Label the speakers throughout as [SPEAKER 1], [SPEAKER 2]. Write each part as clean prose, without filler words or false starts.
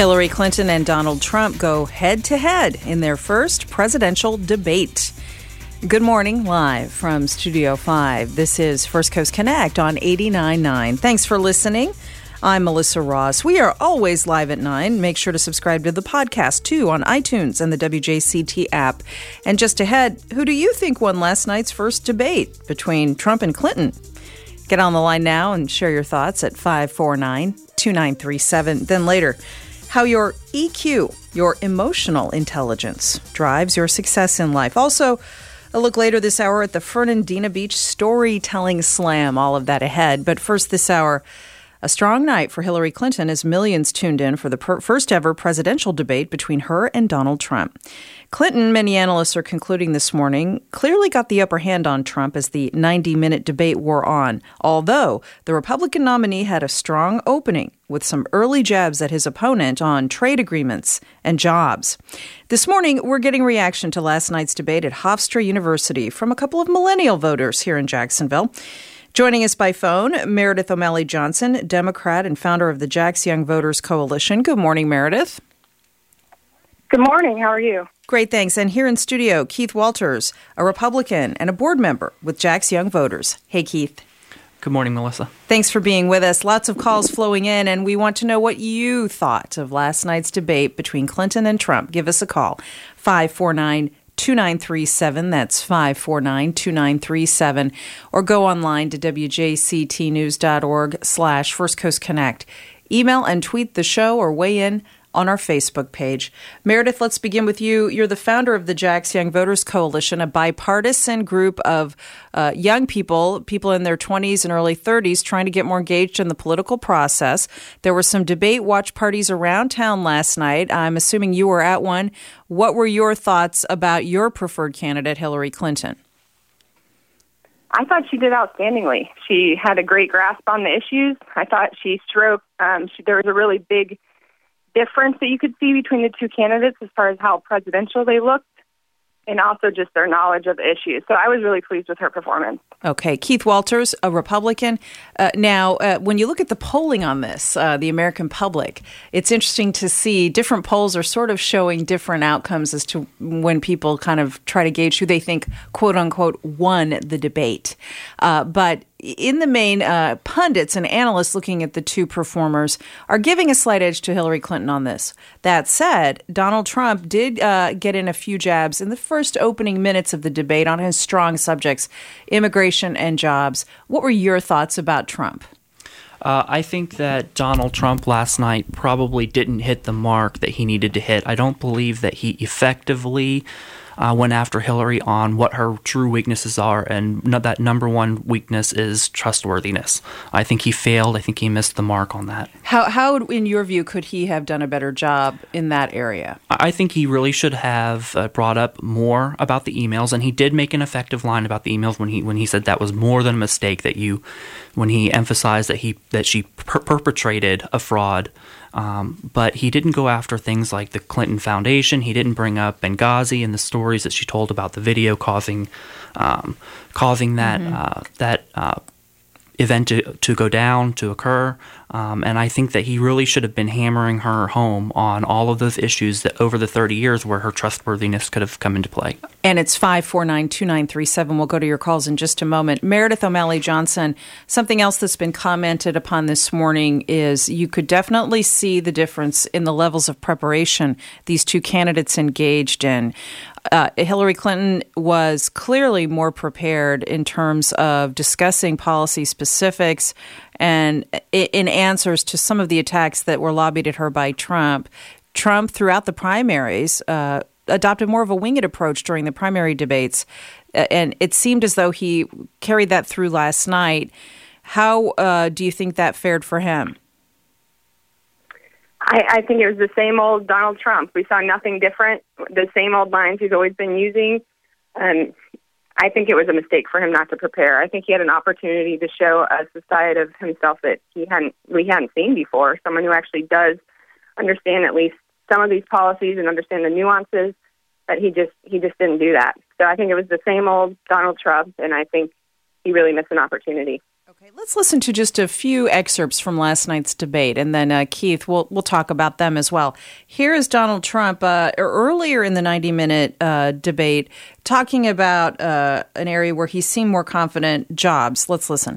[SPEAKER 1] Hillary Clinton and Donald Trump go head-to-head in their first presidential debate. Good morning, live from Studio 5. This is First Coast Connect on 89.9. Thanks for listening. I'm Melissa Ross. We are always live at 9. Make sure to subscribe to the podcast, too, on iTunes and the WJCT app. And just ahead, who do you think won last night's first debate between Trump and Clinton? Get on the line now and share your thoughts at 549-2937. Then later, how your EQ, your emotional intelligence, drives your success in life. Also, a look later this hour at the Fernandina Beach Storytelling Slam. All of that ahead. But first this hour, a strong night for Hillary Clinton as millions tuned in for the first ever presidential debate between her and Donald Trump. Clinton, many analysts are concluding this morning, clearly got the upper hand on Trump as the 90-minute debate wore on, although the Republican nominee had a strong opening with some early jabs at his opponent on trade agreements and jobs. This morning, we're getting reaction to last night's debate at Hofstra University from a couple of millennial voters here in Jacksonville. Joining us by phone, Meredith O'Malley Johnson, Democrat and founder of the Jax Young Voters Coalition. Good morning, Meredith.
[SPEAKER 2] Good morning. How are you?
[SPEAKER 1] Great, thanks. And here in studio, Keith Walters, a Republican and a board member with Jax Young Voters. Hey, Keith.
[SPEAKER 3] Good morning, Melissa.
[SPEAKER 1] Thanks for being with us. Lots of calls flowing in, and we want to know what you thought of last night's debate between Clinton and Trump. Give us a call, 549-2937. That's 549-2937. Or go online to wjctnews.org/First Coast Connect. Email and tweet the show or weigh in on our Facebook page. Meredith, let's begin with you. You're the founder of the Jax Young Voters Coalition, a bipartisan group of young people in their 20s and early 30s trying to get more engaged in the political process. There were some debate watch parties around town last night. I'm assuming you were at one. What were your thoughts about your preferred candidate, Hillary Clinton?
[SPEAKER 2] I thought she did outstandingly. She had a great grasp on the issues. I thought she stroked. There was a really big difference that you could see between the two candidates as far as how presidential they looked and also just their knowledge of the issues. So I was really pleased with her performance. Okay.
[SPEAKER 1] Keith Walters, a Republican. Now, when you look at the polling on this, the American public, it's interesting to see different polls are sort of showing different outcomes as to when people kind of try to gauge who they think, quote unquote, won the debate. But in the main, pundits and analysts looking at the two performers are giving a slight edge to Hillary Clinton on this. That said, Donald Trump did get in a few jabs in the first opening minutes of the debate on his strong subjects, immigration and jobs. What were your thoughts about Trump?
[SPEAKER 3] I think that Donald Trump last night probably didn't hit the mark that he needed to hit. I don't believe that he effectively went after Hillary on what her true weaknesses are, and that number one weakness is trustworthiness. I think he failed. I think he missed the mark on that.
[SPEAKER 1] How, in your view, could he have done a better job in that area?
[SPEAKER 3] I think he really should have brought up more about the emails, and he did make an effective line about the emails when he said that was more than a mistake, when he emphasized that she perpetrated a fraud. But he didn't go after things like the Clinton Foundation. He didn't bring up Benghazi and the stories that she told about the video causing that event to go down, to occur. And I think that he really should have been hammering her home on all of those issues that over the 30 years where her trustworthiness could have come into play.
[SPEAKER 1] And it's 549-2937. We'll go to your calls in just a moment. Meredith O'Malley Johnson, something else that's been commented upon this morning is you could definitely see the difference in the levels of preparation these two candidates engaged in. Hillary Clinton was clearly more prepared in terms of discussing policy specifics and in answers to some of the attacks that were lobbied at her by Trump. Trump, throughout the primaries, adopted more of a winged approach during the primary debates, and it seemed as though he carried that through last night. How do you think that fared for him?
[SPEAKER 2] I think it was the same old Donald Trump. We saw nothing different, the same old lines he's always been using. I think it was a mistake for him not to prepare. I think he had an opportunity to show us a side of himself that we hadn't seen before, someone who actually does understand at least some of these policies and understand the nuances, but he just didn't do that. So I think it was the same old Donald Trump, and I think he really missed an opportunity.
[SPEAKER 1] Let's listen to just a few excerpts from last night's debate, and then Keith, we'll talk about them as well. Here is Donald Trump earlier in the 90-minute debate talking about an area where he seemed more confident, jobs. Let's listen.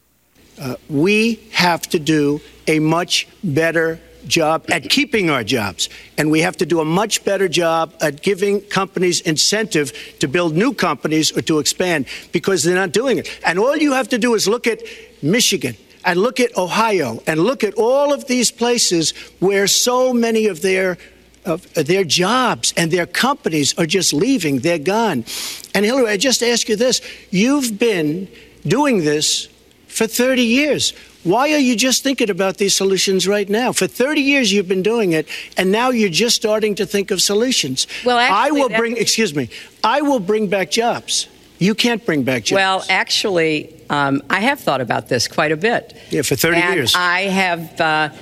[SPEAKER 4] We have to do a much better job at keeping our jobs, and we have to do a much better job at giving companies incentive to build new companies or to expand, because they're not doing it. And all you have to do is look at Michigan and look at Ohio and look at all of these places where so many of their jobs and their companies are just leaving. They're gone. And Hillary, I just ask you this. You've been doing this for 30 years. Why are you just thinking about these solutions right now? For 30 years you've been doing it, and now you're just starting to think of solutions.
[SPEAKER 5] Well, actually,
[SPEAKER 4] I will bring back jobs. You can't bring back jobs.
[SPEAKER 5] Well, actually, I have thought about this quite a bit.
[SPEAKER 4] Yeah, for 30 years.
[SPEAKER 5] I have,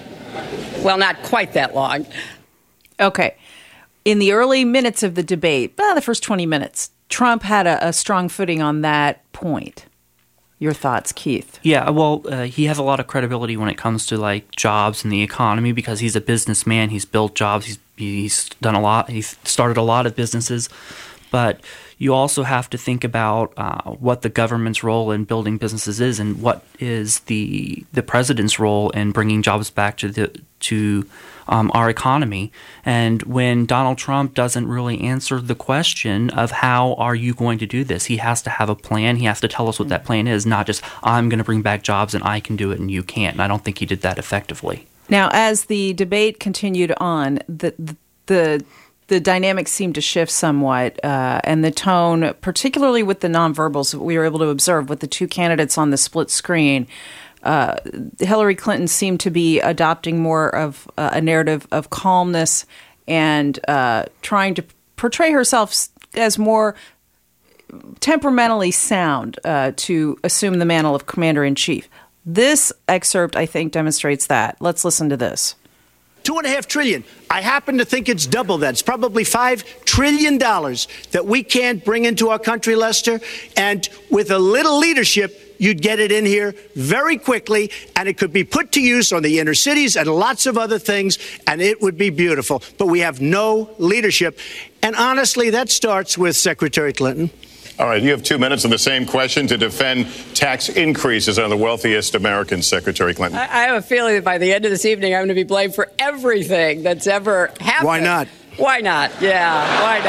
[SPEAKER 5] not quite that long.
[SPEAKER 1] Okay. In the early minutes of the debate, the first 20 minutes, Trump had a strong footing on that point. Your thoughts, Keith?
[SPEAKER 3] Yeah, well, he has a lot of credibility when it comes to like jobs and the economy because he's a businessman. He's built jobs. He's done a lot. He's started a lot of businesses. But you also have to think about what the government's role in building businesses is, and what is the president's role in bringing jobs back to our economy. And when Donald Trump doesn't really answer the question of how are you going to do this, he has to have a plan. He has to tell us what that plan is, not just I'm going to bring back jobs and I can do it and you can't. And I don't think he did that effectively.
[SPEAKER 1] Now, as the debate continued on, the dynamics seemed to shift somewhat, and the tone, particularly with the nonverbals that we were able to observe with the two candidates on the split screen, Hillary Clinton seemed to be adopting more of a narrative of calmness and trying to portray herself as more temperamentally sound to assume the mantle of commander-in-chief. This excerpt, I think, demonstrates that. Let's listen to this.
[SPEAKER 4] $2.5 trillion. I happen to think it's double that. It's probably $5 trillion that we can't bring into our country, Lester. And with a little leadership, you'd get it in here very quickly, and it could be put to use on the inner cities and lots of other things, and it would be beautiful. But we have no leadership. And honestly, that starts with Secretary Clinton.
[SPEAKER 6] All right, you have 2 minutes on the same question to defend tax increases on the wealthiest Americans, Secretary Clinton.
[SPEAKER 5] I have a feeling that by the end of this evening, I'm going to be blamed for everything that's ever happened.
[SPEAKER 4] Why not?
[SPEAKER 5] Why not? Yeah, why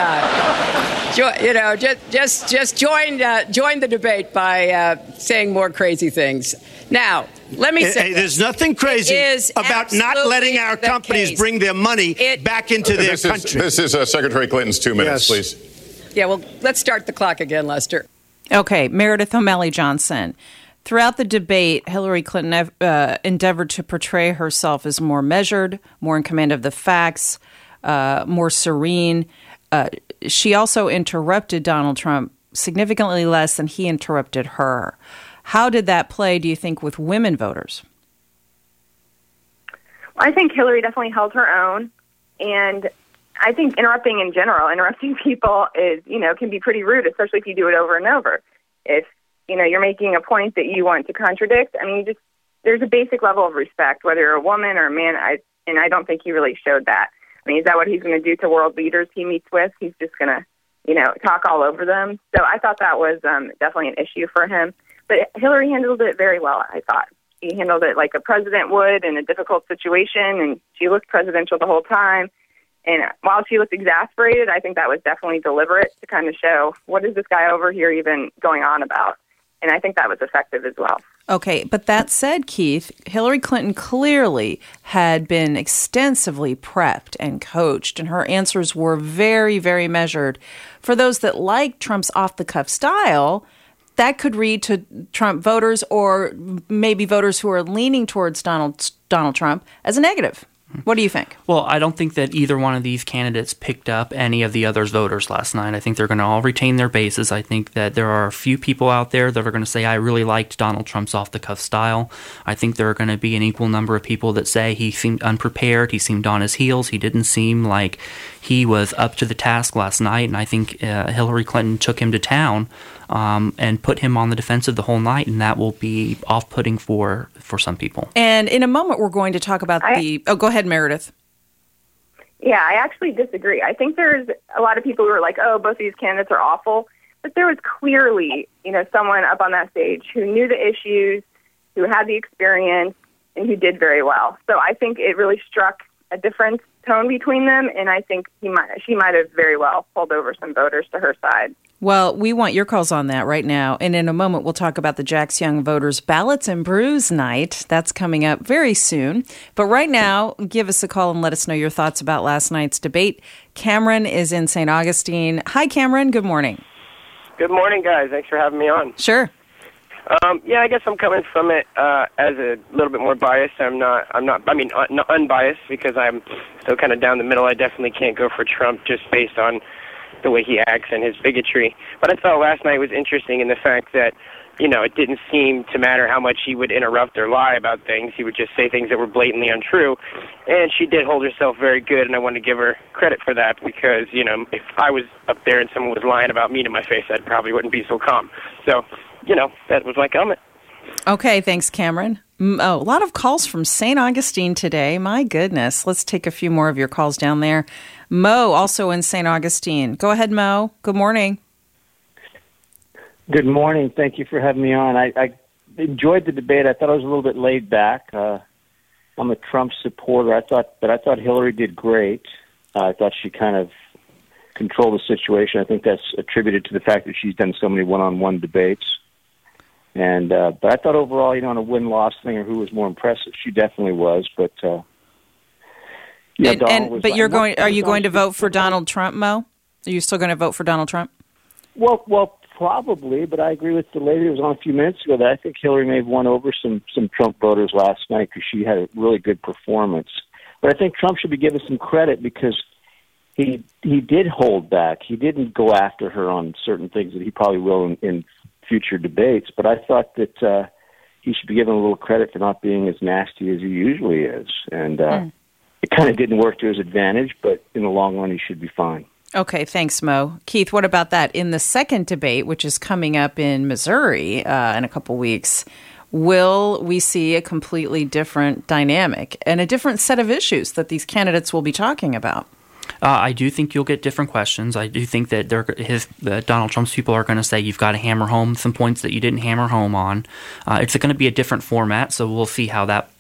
[SPEAKER 5] not? Just join the debate by saying more crazy things. Now, let me say
[SPEAKER 4] there's nothing crazy about not letting our companies bring their money back into their country.
[SPEAKER 6] This is Secretary Clinton's 2 minutes, please.
[SPEAKER 5] Yeah, well, let's start the clock again, Lester.
[SPEAKER 1] Okay, Meredith O'Malley Johnson. Throughout the debate, Hillary Clinton endeavored to portray herself as more measured, more in command of the facts, more serene. She also interrupted Donald Trump significantly less than he interrupted her. How did that play, do you think, with women voters?
[SPEAKER 2] Well, I think Hillary definitely held her own, and I think interrupting people is, can be pretty rude, especially if you do it over and over. If, you're making a point that you want to contradict, there's a basic level of respect, whether you're a woman or a man, and I don't think he really showed that. Is that what he's going to do to world leaders he meets with? He's just going to, talk all over them. So I thought that was definitely an issue for him. But Hillary handled it very well, I thought. She handled it like a president would in a difficult situation, and she looked presidential the whole time. And while she looked exasperated, I think that was definitely deliberate to kind of show, what is this guy over here even going on about? And I think that was effective as well.
[SPEAKER 1] Okay, but that said, Keith, Hillary Clinton clearly had been extensively prepped and coached, and her answers were very, very measured. For those that like Trump's off-the-cuff style, that could read to Trump voters or maybe voters who are leaning towards Donald Trump as a negative. What do you think?
[SPEAKER 3] Well, I don't think that either one of these candidates picked up any of the others' voters last night. I think they're going to all retain their bases. I think that there are a few people out there that are going to say, I really liked Donald Trump's off-the-cuff style. I think there are going to be an equal number of people that say he seemed unprepared, he seemed on his heels, he didn't seem like he was up to the task last night, and I think Hillary Clinton took him to town and put him on the defensive the whole night, and that will be off-putting for some people.
[SPEAKER 1] And in a moment, we're going to talk about Oh, go ahead, Meredith.
[SPEAKER 2] Yeah, I actually disagree. I think there's a lot of people who are like, oh, both these candidates are awful. But there was clearly, someone up on that stage who knew the issues, who had the experience, and who did very well. So I think it really struck a different tone between them, and I think she might have very well pulled over some voters to her side.
[SPEAKER 1] Well, we want your calls on that right now. And in a moment, we'll talk about the Jax Young Voters Ballots and Brews Night. That's coming up very soon. But right now, give us a call and let us know your thoughts about last night's debate. Cameron is in St. Augustine. Hi, Cameron. Good morning.
[SPEAKER 7] Good morning, guys. Thanks for having me on.
[SPEAKER 1] Sure.
[SPEAKER 7] I guess I'm coming from it as a little bit more biased. Not unbiased, because I'm still kind of down the middle. I definitely can't go for Trump just based on the way he acts and his bigotry. But I thought last night was interesting in the fact that, it didn't seem to matter how much he would interrupt or lie about things. He would just say things that were blatantly untrue. And she did hold herself very good, and I want to give her credit for that because, if I was up there and someone was lying about me to my face, I probably wouldn't be so calm. So, that was my comment.
[SPEAKER 1] Okay, thanks, Cameron. A lot of calls from St. Augustine today. My goodness. Let's take a few more of your calls down there. Mo, also in St. Augustine. Go ahead, Mo. Good morning.
[SPEAKER 8] Good morning. Thank you for having me on. I enjoyed the debate. I thought it was a little bit laid back. I'm a Trump supporter. I thought Hillary did great. I thought she kind of controlled the situation. I think that's attributed to the fact that she's done so many one-on-one debates. And but I thought overall, on a win-loss thing or who was more impressive, she definitely was. But
[SPEAKER 1] but you're going? Are you going to vote for Donald Trump, Mo? Are you still going to vote for Donald Trump?
[SPEAKER 8] Well, probably. But I agree with the lady who was on a few minutes ago that I think Hillary may have won over some Trump voters last night because she had a really good performance. But I think Trump should be given some credit because he did hold back. He didn't go after her on certain things that he probably will in future debates. But I thought that he should be given a little credit for not being as nasty as he usually is. And it kind of didn't work to his advantage, but in the long run, he should be fine.
[SPEAKER 1] Okay, thanks, Mo. Keith, what about that? In the second debate, which is coming up in Missouri in a couple weeks, will we see a completely different dynamic and a different set of issues that these candidates will be talking about?
[SPEAKER 3] I do think you'll get different questions. I do think that Donald Trump's people are going to say you've got to hammer home some points that you didn't hammer home on. It's going to be a different format, so we'll see how that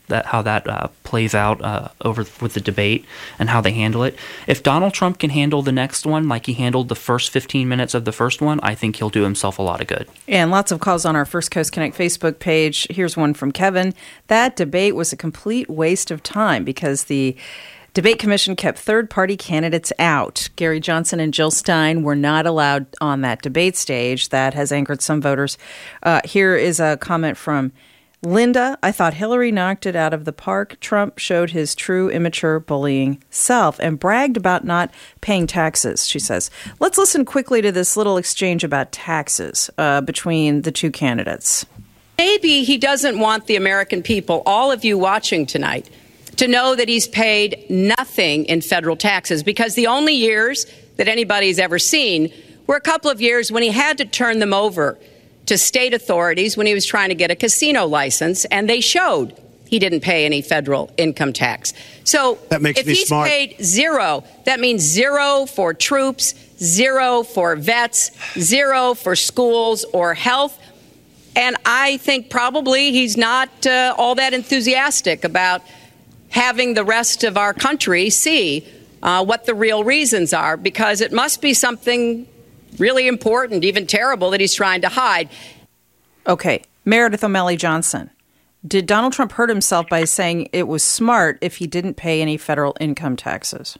[SPEAKER 3] plays out over with the debate and how they handle it. If Donald Trump can handle the next one like he handled the first 15 minutes of the first one, I think he'll do himself a lot of good.
[SPEAKER 1] And lots of calls on our First Coast Connect Facebook page. Here's one from Kevin. That debate was a complete waste of time because the Debate Commission kept third-party candidates out. Gary Johnson and Jill Stein were not allowed on that debate stage. That has angered some voters. Here is a comment from Linda. I thought Hillary knocked it out of the park. Trump showed his true immature bullying self and bragged about not paying taxes, she says. Let's listen quickly to this little exchange about taxes between the two candidates.
[SPEAKER 5] Maybe he doesn't want the American people, all of you watching tonight, to know that he's paid nothing in federal taxes, because the only years that anybody's ever seen were a couple of years when he had to turn them over to state authorities when he was trying to get a casino license, and they showed he didn't pay any federal income tax. So if he's paid zero, that means zero for troops, zero for vets, zero for schools or health. And I think probably he's not all that enthusiastic about having the rest of our country see what the real reasons are, because it must be something really important, even terrible, that he's trying to hide.
[SPEAKER 1] Okay. Meredith O'Malley Johnson. Did Donald Trump hurt himself by saying it was smart if he didn't pay any federal income taxes?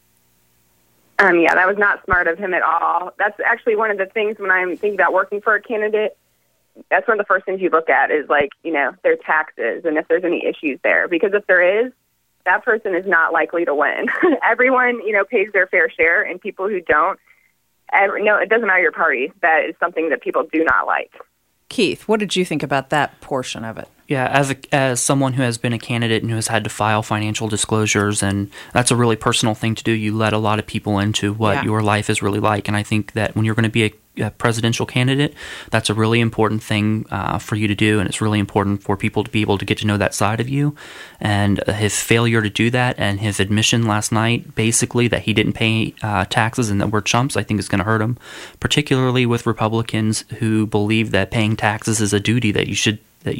[SPEAKER 2] Yeah, that was not smart of him at all. That's actually one of the things when I'm thinking about working for a candidate. That's one of the first things you look at is, their taxes and if there's any issues there. Because if there is, that person is not likely to win. Everyone, pays their fair share, and people who don't, no, it doesn't matter your party. That is something that people do not like.
[SPEAKER 1] Keith, what did you think about that portion of it?
[SPEAKER 3] Yeah, as someone who has been a candidate and who has had to file financial disclosures, and that's a really personal thing to do. You let a lot of people into what your life is really like, and I think that when you're going to be a presidential candidate, that's a really important thing for you to do, and it's really important for people to be able to get to know that side of you. And his failure to do that, and his admission last night, basically that he didn't pay taxes and that we're chumps, I think is going to hurt him, particularly with Republicans who believe that paying taxes is a duty that you should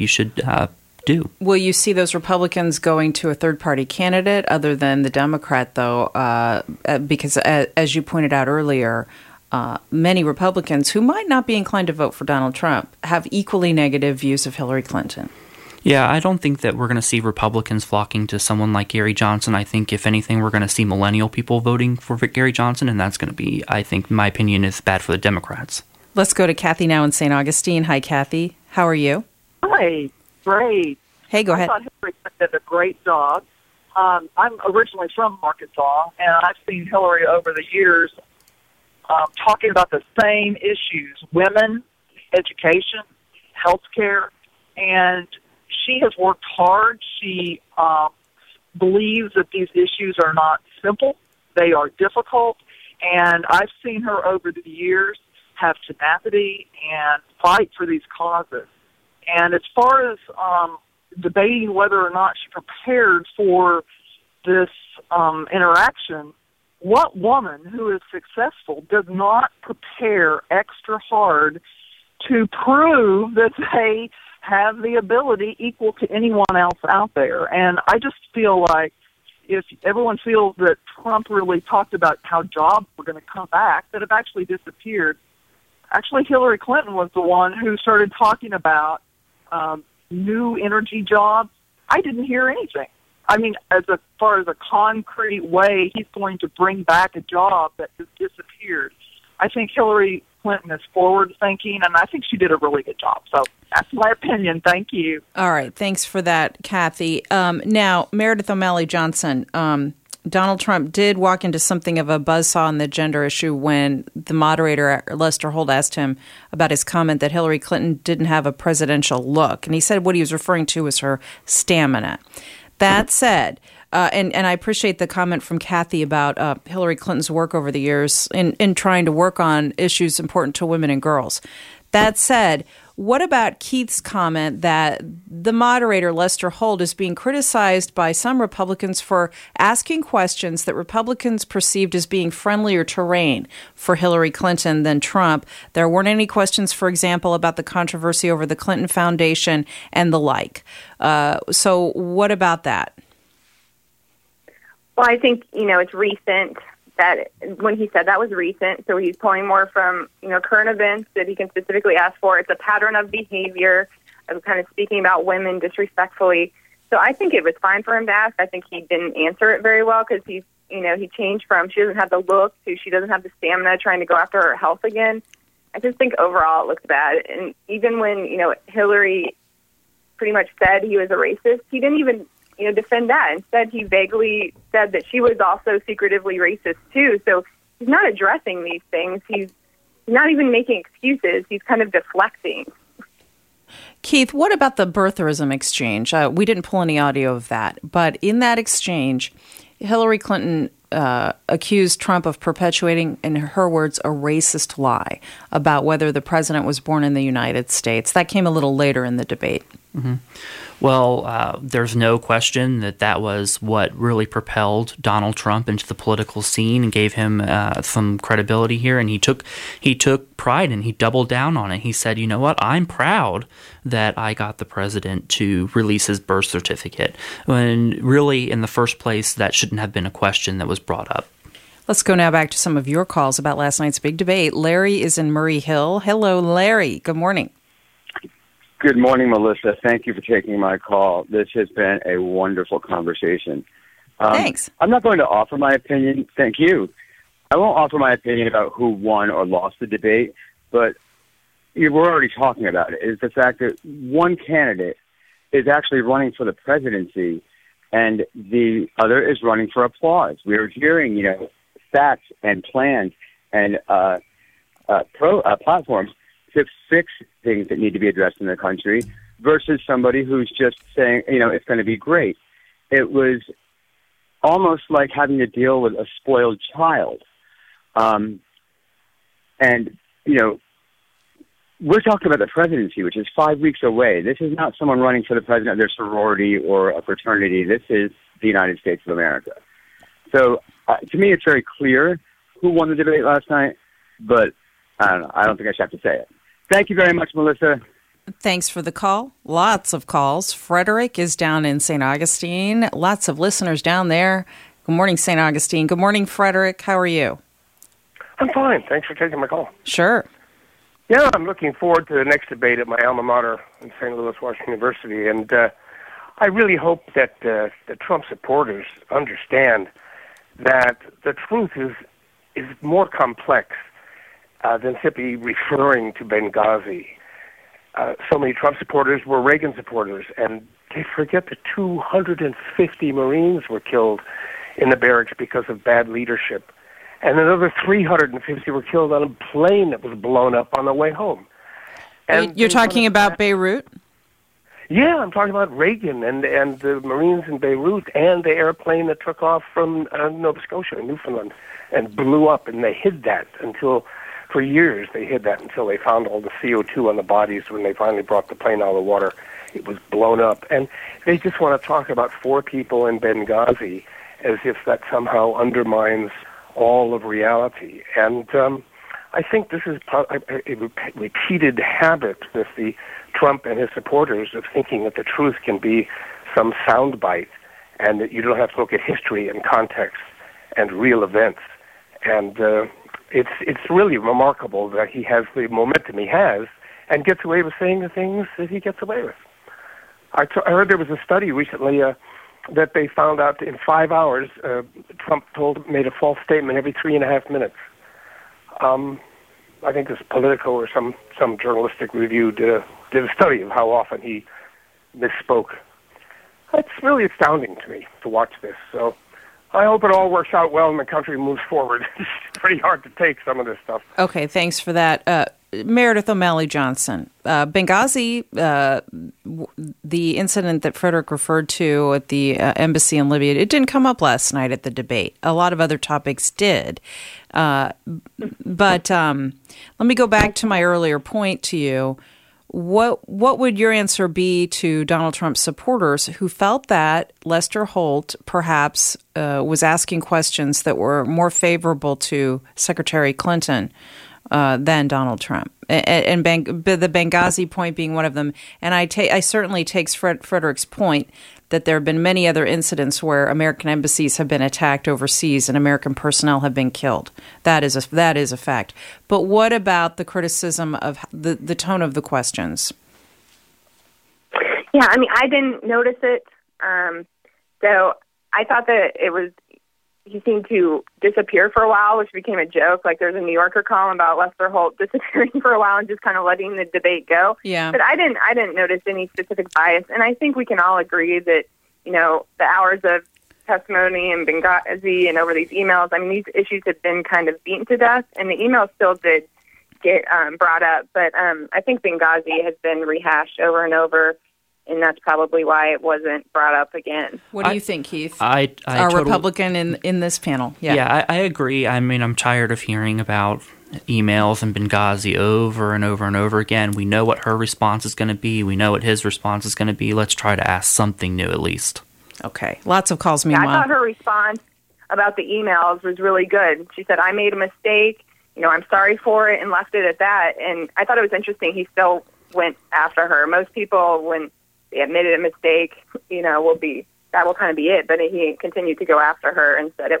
[SPEAKER 3] do.
[SPEAKER 1] Will you see those Republicans going to a third-party candidate other than the Democrat, though? Because as you pointed out earlier, many Republicans who might not be inclined to vote for Donald Trump have equally negative views of Hillary Clinton.
[SPEAKER 3] Yeah, I don't think that we're going to see Republicans flocking to someone like Gary Johnson. I think, if anything, we're going to see millennial people voting for Gary Johnson, and that's going to be, I think, my opinion, is bad for the Democrats. Let's
[SPEAKER 1] go to Kathy now in St. Augustine. Hi, Kathy. How are you?
[SPEAKER 9] Hi, great.
[SPEAKER 1] Hey, go ahead.
[SPEAKER 9] I thought Hillary did a great job. I'm originally from Arkansas, and I've seen Hillary over the years talking about the same issues: women, education, health care, and she has worked hard. She believes that these issues are not simple. They are difficult, and I've seen her over the years have tenacity and fight for these causes. And as far as debating whether or not she prepared for this interaction, what woman who is successful does not prepare extra hard to prove that they have the ability equal to anyone else out there? And I just feel like if everyone feels that Trump really talked about how jobs were going to come back that have actually disappeared, actually Hillary Clinton was the one who started talking about new energy jobs. I didn't hear anything. I mean, as far as a concrete way he's going to bring back a job that has disappeared. I think Hillary Clinton is forward-thinking, and I think she did a really good job. So that's my opinion. Thank you.
[SPEAKER 1] All right. Thanks for that, Kathy. Now, Meredith O'Malley Johnson, Donald Trump did walk into something of a buzzsaw on the gender issue when the moderator, Lester Holt, asked him about his comment that Hillary Clinton didn't have a presidential look. And he said what he was referring to was her stamina. That said, and I appreciate the comment from Kathy about Hillary Clinton's work over the years in trying to work on issues important to women and girls. That said, what about Keith's comment that the moderator, Lester Holt, is being criticized by some Republicans for asking questions that Republicans perceived as being friendlier terrain for Hillary Clinton than Trump? There weren't any questions, for example, about the controversy over the Clinton Foundation and the like. So what about that?
[SPEAKER 2] Well, I think, it's recent. That when he said that was recent, so he's pulling more from, current events that he can specifically ask for. It's a pattern of behavior of kind of speaking about women disrespectfully. So I think it was fine for him to ask. I think he didn't answer it very well because he changed from she doesn't have the look to she doesn't have the stamina, trying to go after her health again. I just think overall it looks bad. And even when, Hillary pretty much said he was a racist, he didn't even defend that. Instead, he vaguely said that she was also secretively racist, too. So he's not addressing these things. He's not even making excuses. He's kind of deflecting.
[SPEAKER 1] Keith, what about the birtherism exchange? We didn't pull any audio of that. But in that exchange, Hillary Clinton accused Trump of perpetuating, in her words, a racist lie about whether the president was born in the United States. That came a little later in the debate.
[SPEAKER 3] Mm-hmm. Well, there's no question that was what really propelled Donald Trump into the political scene and gave him some credibility here. And he took pride and he doubled down on it. He said, you know what, I'm proud that I got the president to release his birth certificate. When really, in the first place, that shouldn't have been a question that was brought up.
[SPEAKER 1] Let's go now back to some of your calls about last night's big debate. Larry is in Murray Hill. Hello, Larry. Good morning.
[SPEAKER 10] Good morning, Melissa. Thank you for taking my call. This has been a wonderful conversation.
[SPEAKER 1] Thanks.
[SPEAKER 10] I'm not going to offer my opinion. Thank you. I won't offer my opinion about who won or lost the debate, but we're already talking about it, is the fact that one candidate is actually running for the presidency and the other is running for applause. We are hearing, facts and plans and platforms to fix things that need to be addressed in the country versus somebody who's just saying, it's going to be great. It was almost like having to deal with a spoiled child. We're talking about the presidency, which is 5 weeks away. This is not someone running for the president of their sorority or a fraternity. This is the United States of America. So to me, it's very clear who won the debate last night, but I don't know. I don't think I should have to say it. Thank you very much, Melissa.
[SPEAKER 1] Thanks for the call. Lots of calls. Frederick is down in St. Augustine. Lots of listeners down there. Good morning, St. Augustine. Good morning, Frederick. How are you?
[SPEAKER 11] I'm fine. Thanks for taking my call.
[SPEAKER 1] Sure.
[SPEAKER 11] Yeah, I'm looking forward to the next debate at my alma mater in St. Louis, Washington University, and I really hope that the Trump supporters understand that the truth is more complex than simply referring to Benghazi. So many Trump supporters were Reagan supporters, and they forget that 250 Marines were killed in the barracks because of bad leadership. And another 350 were killed on a plane that was blown up on the way home. And
[SPEAKER 1] you're talking about Beirut?
[SPEAKER 11] Yeah, I'm talking about Reagan and the Marines in Beirut and the airplane that took off from Nova Scotia, Newfoundland, and blew up. And they hid that for years, they hid that until they found all the CO2 on the bodies when they finally brought the plane out of the water. It was blown up. And they just want to talk about 4 people in Benghazi as if that somehow undermines all of reality. And I think this is a repeated habit with the Trump and his supporters of thinking that the truth can be some soundbite and that you don't have to look at history and context and real events. And it's really remarkable that he has the momentum he has and gets away with saying the things that he gets away with. I heard there was a study recently that they found out in 5 hours, Trump made a false statement every 3.5 minutes. I think this Politico or some journalistic review did a study of how often he misspoke. It's really astounding to me to watch this. So I hope it all works out well and the country moves forward. It's pretty hard to take some of this stuff.
[SPEAKER 1] Okay, thanks for that. Meredith O'Malley Johnson, Benghazi, the incident that Frederick referred to at the embassy in Libya, it didn't come up last night at the debate. A lot of other topics did. But let me go back to my earlier point to you. What would your answer be to Donald Trump's supporters who felt that Lester Holt perhaps was asking questions that were more favorable to Secretary Clinton than Donald Trump, and the Benghazi point being one of them? And I certainly take Frederick's point that there have been many other incidents where American embassies have been attacked overseas and American personnel have been killed. That is a fact. But what about the criticism of the tone of the questions?
[SPEAKER 2] Yeah, I mean, I didn't notice it. So I thought that he seemed to disappear for a while, which became a joke. Like there's a New Yorker column about Lester Holt disappearing for a while and just kind of letting the debate go.
[SPEAKER 1] Yeah.
[SPEAKER 2] But I didn't notice any specific bias. And I think we can all agree that, the hours of testimony in Benghazi and over these emails, I mean, these issues have been kind of beaten to death, and the emails still did get brought up. But I think Benghazi has been rehashed over and over, and that's probably why it wasn't brought up again.
[SPEAKER 1] What do you think, Keith?
[SPEAKER 3] I
[SPEAKER 1] Republican in this panel.
[SPEAKER 3] Yeah, I agree. I mean, I'm tired of hearing about emails and Benghazi over and over and over again. We know what her response is going to be. We know what his response is going to be. Let's try to ask something new at least.
[SPEAKER 1] Okay. Lots of calls meanwhile.
[SPEAKER 2] I thought her response about the emails was really good. She said, I made a mistake. I'm sorry for it, and left it at that. And I thought it was interesting. He still went after her. Most people, when they admitted a mistake, that will kind of be it. But he continued to go after her and said it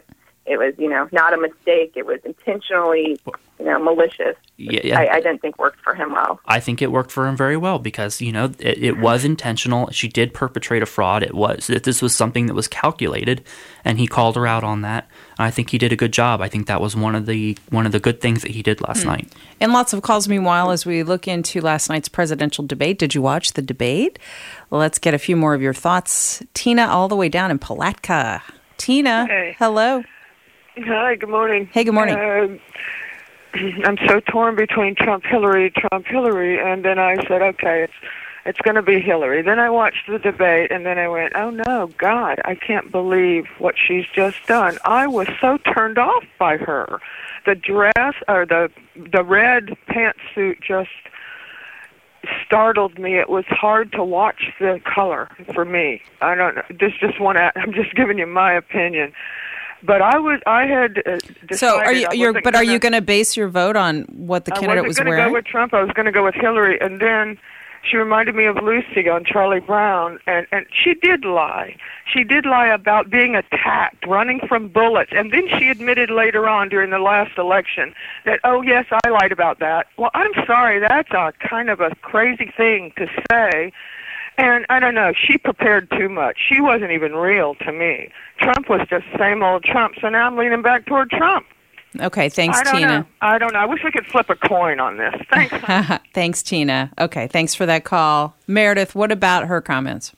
[SPEAKER 2] it was, not a mistake. It was intentionally, malicious.
[SPEAKER 3] Yeah.
[SPEAKER 2] I didn't think worked for him well.
[SPEAKER 3] I think it worked for him very well because, it was intentional. She did perpetrate a fraud. This was something that was calculated, and he called her out on that. And I think he did a good job. I think that was one of the good things that he did last night.
[SPEAKER 1] And lots of calls meanwhile as we look into last night's presidential debate. Did you watch the debate? Let's get a few more of your thoughts. Tina, all the way down in Palatka. Tina,
[SPEAKER 12] hey.
[SPEAKER 1] Hello.
[SPEAKER 12] Hi, good morning.
[SPEAKER 1] Hey, good morning.
[SPEAKER 12] I'm so torn between Trump, Hillary, and then I said, okay, it's going to be Hillary. Then I watched the debate, and then I went, oh, no, God, I can't believe what she's just done. I was so turned off by her. The dress, or the red pantsuit just startled me. It was hard to watch the color for me. I don't know. I'm just giving you my opinion. But I had decided.
[SPEAKER 1] So are you going to base your vote on what the candidate was wearing?
[SPEAKER 12] I wasn't going to go with Trump. I was going to go with Hillary, and then she reminded me of Lucy on Charlie Brown, and she did lie. She did lie about being attacked, running from bullets, and then she admitted later on during the last election that, oh yes, I lied about that. Well, I'm sorry, that's a kind of a crazy thing to say. And I don't know, she prepared too much. She wasn't even real to me. Trump was just same old Trump, so now I'm leaning back toward Trump.
[SPEAKER 1] Okay, thanks, Tina.
[SPEAKER 12] I don't know. I wish we could flip a coin on this. Thanks.
[SPEAKER 1] Thanks, Tina. Okay, thanks for that call. Meredith, what about her comments?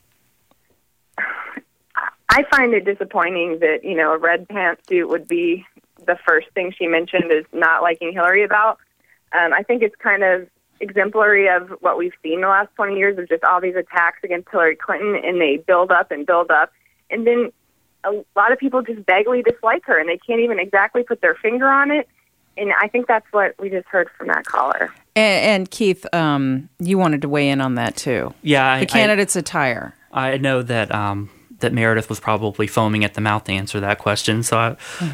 [SPEAKER 2] I find it disappointing that, a red pantsuit would be the first thing she mentioned is not liking Hillary about. I think it's kind of exemplary of what we've seen the last 20 years of just all these attacks against Hillary Clinton, and they build up. And then a lot of people just vaguely dislike her, and they can't even exactly put their finger on it. And I think that's what we just heard from that caller.
[SPEAKER 1] And Keith, you wanted to weigh in on that too.
[SPEAKER 3] Yeah.
[SPEAKER 1] The candidate's attire.
[SPEAKER 3] I know that that Meredith was probably foaming at the mouth to answer that question. So,